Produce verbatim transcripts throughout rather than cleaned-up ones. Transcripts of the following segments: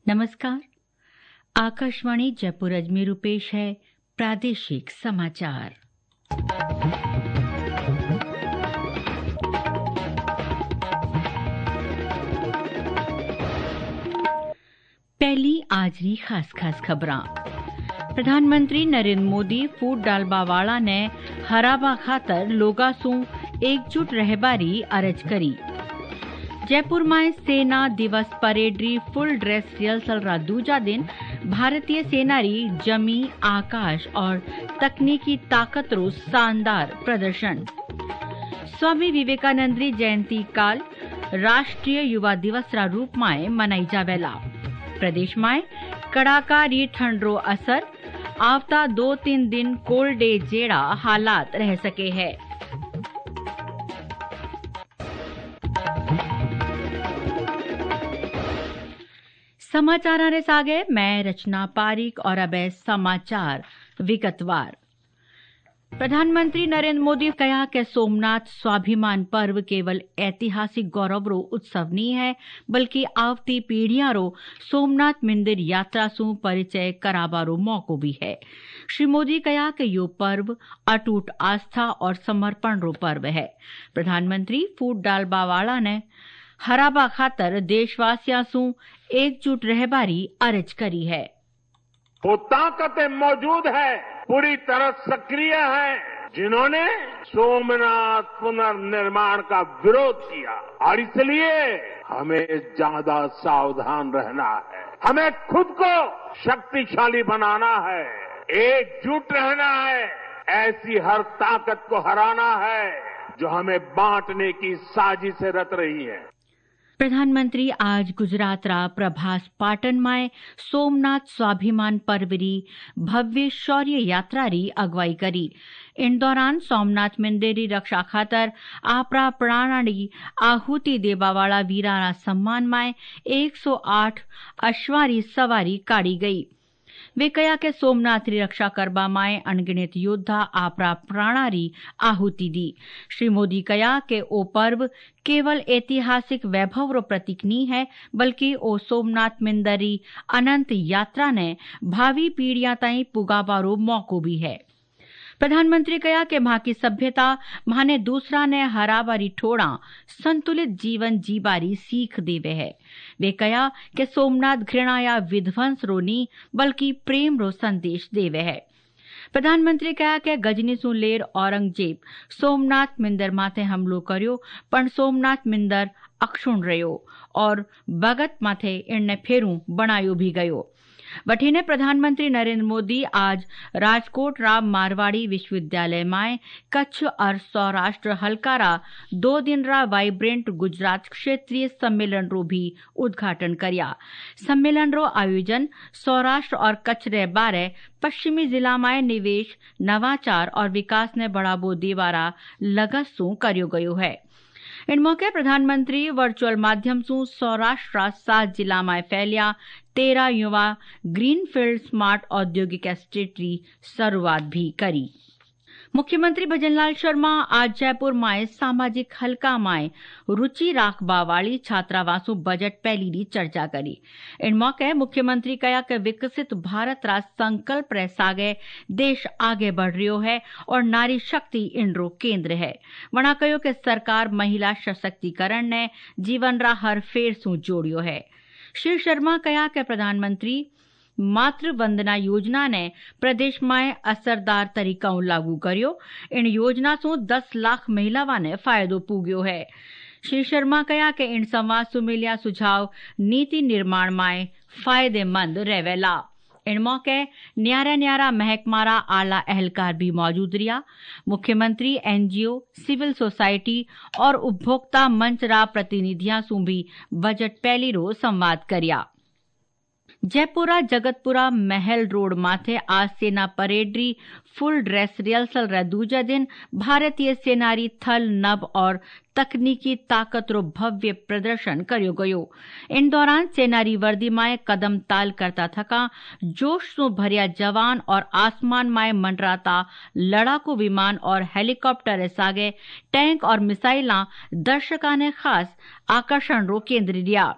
नमस्कार। आकाशवाणी जयपुर अजमेर पेश है प्रादेशिक समाचार। पहली आजरी खास खास खबरां। प्रधानमंत्री नरेंद्र मोदी फूट डालबावाला ने हराबा खातर लोगा सू एकजुट रहबारी अरज करी। जयपुर में सेना दिवस परेड फुल ड्रेस रिहर्सल रा दूजा दिन भारतीय सेना री जमी आकाश और तकनीकी ताकत रो शानदार प्रदर्शन। स्वामी विवेकानंद री जयंती काल राष्ट्रीय युवा दिवस रा रूप में मनाई जावेला। प्रदेश में कड़ाका री ठंड रो असर, आवता दो तीन दिन कोल्ड डे जेड़ा हालात रह सके है। समाचार रे सागे मैं रचना पारिक और अब समाचार विगतवार। प्रधानमंत्री नरेंद्र मोदी कहा कि सोमनाथ स्वाभिमान पर्व केवल ऐतिहासिक गौरव रो उत्सव नहीं है, बल्कि आवती पीढ़ियां रो सोमनाथ मंदिर यात्रा सु परिचय करावा रो मौको भी है। श्री मोदी कहा कि यो पर्व अटूट आस्था और समर्पण रो पर्व है। प्रधानमंत्री फूट डालबावाला ने हराबा खातर देशवासियों सु एकजुट रहबारी अर्ज करी है। वो ताकतें मौजूद है, पूरी तरह सक्रिय है, जिन्होंने सोमनाथ पुनर्निर्माण का विरोध किया, और इसलिए हमें ज्यादा सावधान रहना है। हमें खुद को शक्तिशाली बनाना है, एकजुट रहना है, ऐसी हर ताकत को हराना है जो हमें बांटने की साजिश से रच रही है। प्रधानमंत्री आज गुजरात रा प्रभास पाटन में सोमनाथ स्वाभिमान पर्वरी भव्य शौर्य यात्रा री अगवाई करी। इन दौरान सोमनाथ मंदिर री रक्षा खातर आपरा प्राणाली आहुति देवावाला वीरा रा सम्मान में एक सौ आठ अश्वारी सवारी काढ़ी गई। वे कहा कि सोमनाथ री रक्षा करबा में अनगिनत योद्धा आपरा प्राणारी आहुति दी। श्री मोदी कहा कि ओ पर्व केवल ऐतिहासिक वैभव रो प्रतीक नहीं है, बल्कि ओ सोमनाथ मंदिर री अनंत यात्रा ने भावी पीढ़ियां ताईं पुगावा रो मौको भी है। प्रधानमंत्री कहा कि मां की सभ्यता माने दूसरा ने हराबारी ठोड़ा संतुलित जीवन जीबारी सीख देवे है। वे कहा कि सोमनाथ घृणा या विध्वंस रो नी, बल्कि प्रेम रो संदेश देवे है। प्रधानमंत्री कहा कि गजनी सु लेर औरंगजेब सोमनाथ मंदिर माथे हमलो कर्यो, पण सोमनाथ मंदिर अक्षुण रह्यो और भगत माथे इनने फेरू बनायो भी गयो। वठीने प्रधानमंत्री नरेंद्र मोदी आज राजकोट रा मारवाड़ी विश्वविद्यालय में कच्छ और सौराष्ट्र हल्का रा दो दिन रा वाइब्रेंट गुजरात क्षेत्रीय सम्मेलन रो भी उद्घाटन करया। सम्मेलन रो आयोजन सौराष्ट्र और कच्छ रे बारे पश्चिमी जिला में निवेश, नवाचार और विकास ने बढ़ावो देवारा लगत सु कर्यो गयो है। इन मौके प्रधानमंत्री वर्चुअल माध्यम सु सौराष्ट्र सात जिला में फैलिया तेरह युवा ग्रीनफील्ड स्मार्ट औद्योगिक एस्टेट री शुरुआत भी करी। मुख्यमंत्री भजनलाल शर्मा आज जयपुर में सामाजिक हल्का में रुचि राखबा वाली छात्रावासों बजट पहली री चर्चा करी। इन मौके मुख्यमंत्री कहा कि विकसित भारत रा संकल्प रह सागे देश आगे बढ़ रह्यो है और नारी शक्ति इनरो केंद्र है। वणा कहो कि सरकार महिला सशक्तिकरण ने जीवन रा हर फेर सु जोड़ियो है। श्री शर्मा कहा कि प्रधानमंत्री मातृ वंदना योजना ने प्रदेश में असरदार तरीका लागू कर्यो। इन योजना सु दस लाख महिलावां ने फायदो पूग्यो है। श्री शर्मा कहा कि इन संवाद सु मिलिया सुझाव नीति निर्माण में फायदेमंद रहेला। इन मौके न्यारा न्यारा महकमारा आला अहलकार भी मौजूद रिया। मुख्यमंत्री एनजीओ, सिविल सोसाइटी और उपभोक्ता मंच रा प्रतिनिधियां सु भी बजट पहली रो संवाद करिया। जयपुरा जगतपुरा महल रोड माथे आज सेना परेड री फुल ड्रेस रिहर्सल रा दूजा दिन भारतीय सेना री थल, नभ और तकनीकी ताकत रो भव्य प्रदर्शन कर्यो गयो। इन दौरान सेना री वर्दी में कदम ताल करता थका जोश सु भरिया जवान और आसमान में मंडराता लड़ाकू विमान और हेलीकॉप्टर सागे टैंक और मिसाइलां दर्शका ने खास आकर्षण रो केंद्र लिया।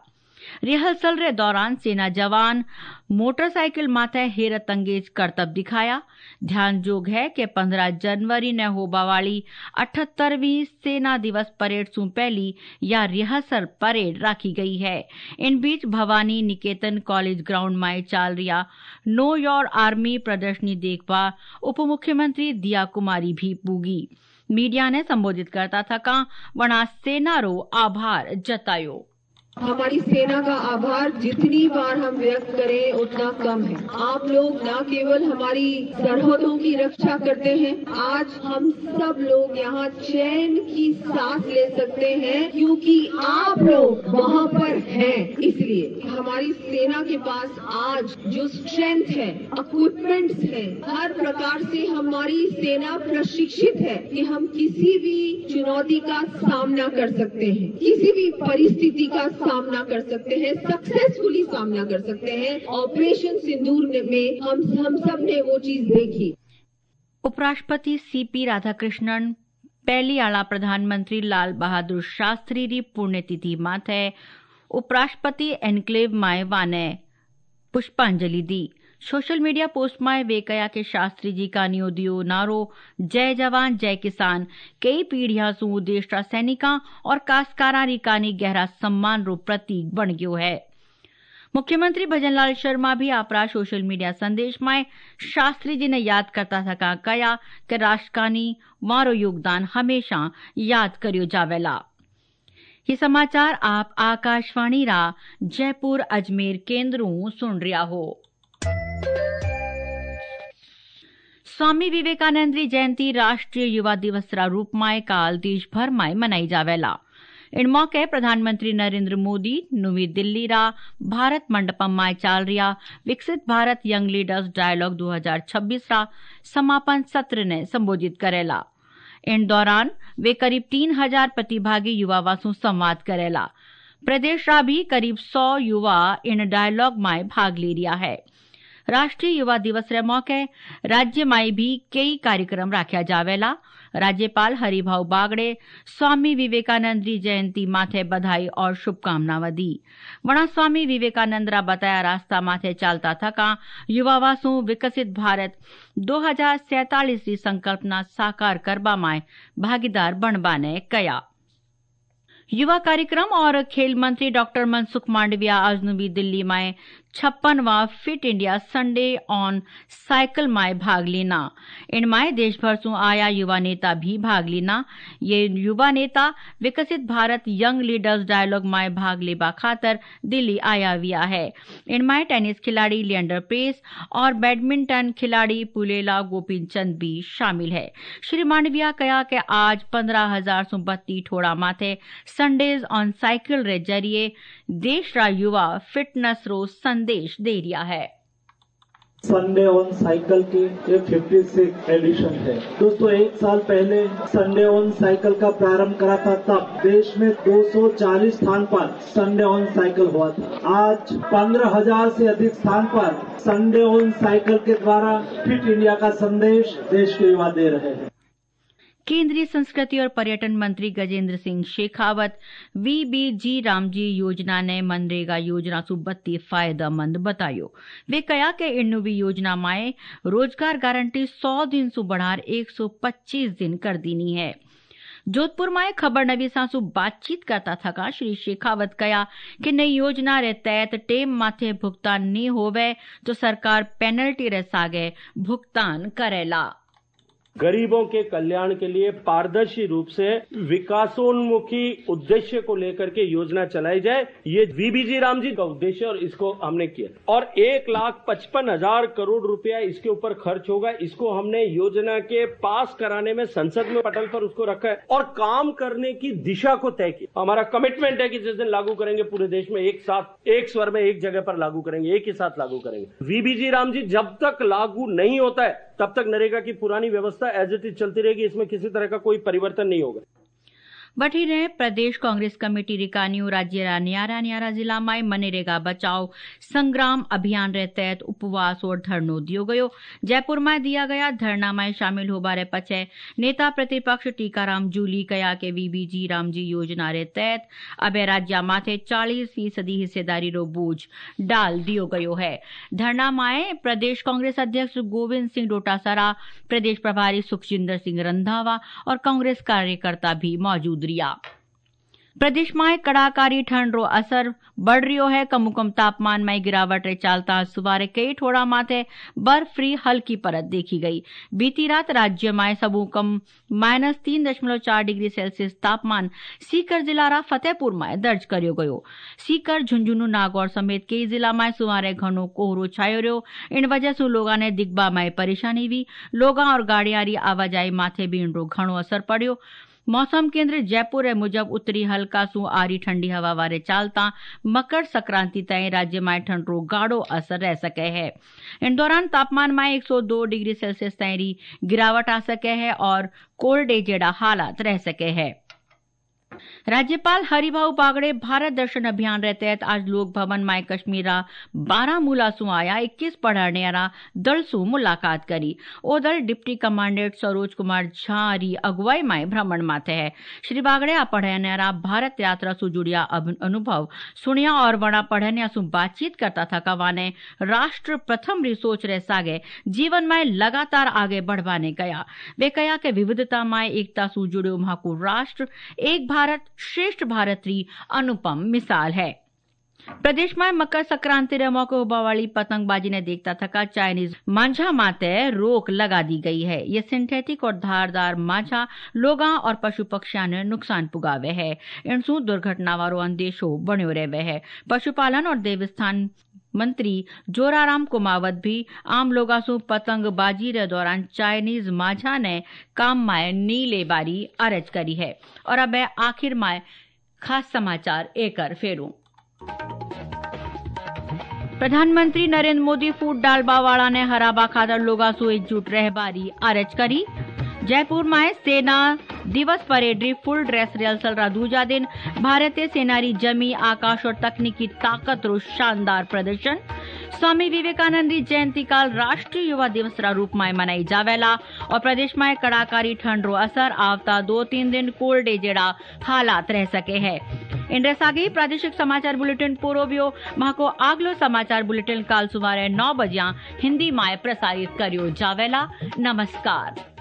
रिहर्सल रे दौरान सेना जवान मोटरसाइकिल माथे हेरत अंगेज करतब दिखाया। ध्यान जोग है कि पंद्रह जनवरी ने होबा वाली अठहत्तरवीं सेना दिवस परेड सु पहली या रिहर्सल परेड राखी गई है। इन बीच भवानी निकेतन कॉलेज ग्राउंड में चाल रिया नो योर आर्मी प्रदर्शनी देखवा उप मुख्यमंत्री दिया कुमारी भी पूगी। मीडिया ने संबोधित करता था का वना सेना रो आभार जतायो। हमारी सेना का आभार जितनी बार हम व्यक्त करें उतना कम है। आप लोग न केवल हमारी सरहदों की रक्षा करते हैं, आज हम सब लोग यहाँ चैन की सांस ले सकते हैं क्योंकि आप लोग वहाँ पर हैं। इसलिए हमारी सेना के पास आज जो स्ट्रेंथ है, इक्विपमेंट्स है, हर प्रकार से हमारी सेना प्रशिक्षित है कि हम किसी भी चुनौती का सामना कर सकते हैं, किसी भी परिस्थिति का सामना कर सकते हैं, सक्सेसफुली सामना कर सकते हैं। ऑपरेशन सिंदूर में हम हम सब ने वो चीज देखी। उपराष्ट्रपति सीपी राधाकृष्णन पहली आला प्रधानमंत्री लाल बहादुर शास्त्री री पुण्यतिथि माथे उपराष्ट्रपति एनक्लेव माय वाने पुष्पांजलि दी। सोशल मीडिया पोस्ट में वे कया के शास्त्री जी का नियोदियो नारो जय जवान जय किसान कई पीढ़ियां सु देश रा सैनिका और काश्तकारा री कानी गहरा सम्मान रो प्रतीक बन गयो है। मुख्यमंत्री भजनलाल शर्मा भी अपना सोशल मीडिया संदेश में शास्त्री जी ने याद करता था का कया कि राष्ट्रकानी मारो योगदान हमेशा याद करियो जावेला। ये समाचार आप आकाशवाणी रा जयपुर अजमेर केंद्रों सुन रिया हो। स्वामी विवेकानंद री जयंती राष्ट्रीय युवा दिवस रा रूप में काल देश भर में मनाई जावेला। इन मौके प्रधानमंत्री नरेंद्र मोदी नवी दिल्ली रा भारत मंडपम में चाल रिया विकसित भारत यंग लीडर्स डायलॉग दो हज़ार छब्बीस रा समापन सत्र ने संबोधित करेला। इन दौरान वे करीब तीन हजार प्रतिभागी युवा से संवाद करेला। प्रदेश रा भी करीब सौ युवा इन डायलॉग में भाग ले रिया है। राष्ट्रीय युवा दिवस रे मौके राज्य में भी कई कार्यक्रम राख्या जावेला। राज्यपाल हरिभाऊ बागड़े स्वामी विवेकानंद जी जयंती माथे बधाई और शुभकामनाएं दी। वणा स्वामी विवेकानंद रा बताया रास्ता माथे चालता थका युवावासु विकसित भारत दो हजार सैतालीस की संकल्पना साकार करबा में भागीदार बनबा ने कया। युवा कार्यक्रम और खेल मंत्री डॉक्टर मनसुख मांडविया आज नवी दिल्ली में छप्पनवा fit India Sunday on cycle में भाग लेना। इनमें देश भर से आया युवा नेता भी भाग लेना। ये युवा नेता विकसित भारत यंग लीडर्स डायलॉग में भाग लेबा खातर दिल्ली आया हुआ है। इनमें टेनिस खिलाड़ी लिएंडर पेस और बैडमिंटन खिलाड़ी पुलेला गोपीचंद भी शामिल है। श्री मांडविया कहा कि आज पंद्रह हजार सौ बत्ती ठोड़ा माथे संडेज ऑन साइकिल रे जरिए देश रा युवा फिटनेस रो संदेश दे रिया है। संडे ऑन साइकिल की ये छप्पनवीं एडिशन है। दोस्तों, एक साल पहले संडे ऑन साइकिल का प्रारंभ करा था, तब देश में दो सौ चालीस स्थान पर संडे ऑन साइकिल हुआ था। आज पंद्रह हजार से अधिक स्थान पर संडे ऑन साइकिल के द्वारा फिट इंडिया का संदेश देश के युवा दे रहे हैं। केंद्रीय संस्कृति और पर्यटन मंत्री Gajendra Singh Shekhawat V B G Ramji योजना ने मनरेगा योजना सु बत्ती फायदेमंद बतायो। वे कहा कि इन्नोवी योजना में रोजगार गारंटी सौ दिन सु बढ़ार एक सौ पच्चीस दिन कर दीनी है। जोधपुर में खबर नवीसा सु बातचीत करता था श्री शेखावत कहा कि नई योजना रे तहत टेम माथे भुगतान नहीं होवे तो सरकार पेनल्टी रे सागे भुगतान करेला। गरीबों के कल्याण के लिए पारदर्शी रूप से विकासोन्मुखी उद्देश्य को लेकर के योजना चलाई जाए, ये वीबीजी राम जी का उद्देश्य और इसको हमने किया। और एक लाख पचपन हजार करोड़ रुपया इसके ऊपर खर्च होगा। इसको हमने योजना के पास कराने में संसद में पटल पर उसको रखा है और काम करने की दिशा को तय किया। हमारा कमिटमेंट है कि जिस दिन लागू करेंगे पूरे देश में एक साथ एक स्वर में एक जगह पर लागू करेंगे, एक ही साथ लागू करेंगे। वीबीजी राम जी जब तक लागू नहीं होता है तब तक नरेगा की पुरानी व्यवस्था एज इट इज चलती रहेगी। इसमें किसी तरह का कोई परिवर्तन नहीं होगा। वठी ने प्रदेश कांग्रेस कमेटी रिकानियों राज्य न्यारा न्यारा जिला में मनरेगा बचाओ संग्राम अभियान रे तहत उपवास और धरनो दियो गयो। जयपुर में दिया गया धरना में शामिल हो बारे पछे नेता प्रतिपक्ष टीकाराम जूली कया के वीबीजी रामजी योजना रे तहत अब राज्य माथे चालीस फीसदी हिस्सेदारी रो बोझ डाल दियो गयो है। धरना में प्रदेश कांग्रेस अध्यक्ष गोविंद सिंह डोटासरा, प्रदेश प्रभारी सुखजिंदर सिंह रंधावा और कांग्रेस कार्यकर्ता भी मौजूद रिया। प्रदेश में कड़ाकारी ठंड रो असर बढ़ रियो है। कम कम तापमान में गिरावट रे चालता सुबारे कई ठोड़ा माथे बर्फ फ्री हल्की परत देखी गई। बीती रात राज्य में सबू कम माइनस तीन दशमलव चार डिग्री सेल्सियस तापमान सीकर जिला रा फतेहपुर में दर्ज करियो गयो। सीकर, झुंझुनू, नागौर समेत कई जिला में सुमारे घनो कोहरो छायो रहो। इन वजह से लोगों ने दिग्बा में परेशानी हुई। लोगों और गाड़ियां री आवाजाही माथे भी इनरो घणो असर पड़ियो। मौसम केंद्र जयपुर मुजब उत्तरी हल्का सु आरी ठंडी हवा वारे चालता मकर संक्रांति तय राज्य में ठंड रो गाढ़ो असर रह सके है। इन दौरान तापमान में एक सौ दो डिग्री सेल्सियस तय गिरावट आ सके है और कोल्ड डे जेड़ा हालात रह सके है। राज्यपाल हरिभाऊ बागड़े भारत दर्शन अभियान रे तहत आज लोक भवन में कश्मीरा बारामूला सु आया इक्कीस पढ़ानेरा दल सु मुलाकात करी। ओ दल डिप्टी कमांडेंट सरोज कुमार झा री अगुवाई में भ्रमण माथे है। श्री बागड़े आ पढ़ानेरा भारत यात्रा सु जुड़िया अनुभव सुनिया और वणा पढ़निया सु बातचीत करता था कवाने राष्ट्र प्रथम री सोच रे सागे जीवन में लगातार आगे बढ़वाने गया। वे कया के विविधता में एकता सु जुड़ो महाकू राष्ट्र एक भारत श्रेष्ठ भारत री अनुपम मिसाल है। प्रदेश में मकर संक्रांति रे मौके होबा वाली पतंगबाजी ने देखता थका चाइनीज मांझा माते रोक लगा दी गई है। ये सिंथेटिक और धारदार मांझा लोगा और पशु पक्षियों ने नुकसान पुगावे है। इनसु दुर्घटना वारो अंदेशो बन्यो रहे है। पशुपालन और देवस्थान मंत्री जोराराम कुमावत भी आम लोगा सु पतंगबाजी रे दौरान चाइनीज मांझा ने काम में नीले बारी अरज करी है। और अब आखिर में खास समाचार एकर फेरू। प्रधानमंत्री नरेंद्र मोदी फूट डालबावाड़ा ने हराबा खातर लोगा सु एकजुट रह बारी अरज करी। जयपुर में सेना दिवस परेड री फुल ड्रेस रिहर्सल रा दूजा दिन भारतीय सेना री जमी आकाश और तकनीकी ताकत रो शानदार प्रदर्शन। स्वामी विवेकानंद री जयंती काल राष्ट्रीय युवा दिवस रा रूप में मनाई जावेला। और प्रदेश में कड़ाकारी ठंड रो असर आवता दो तीन दिन कोल्ड डे जेड़ा हालात रह सके है। इंड्रेस आगे प्रादेशिक समाचार बुलेटिन पूरोबियो माको आगलो समाचार बुलेटिन काल सुमारे नौ बजिया हिंदी में प्रसारित करियो जावेला। नमस्कार।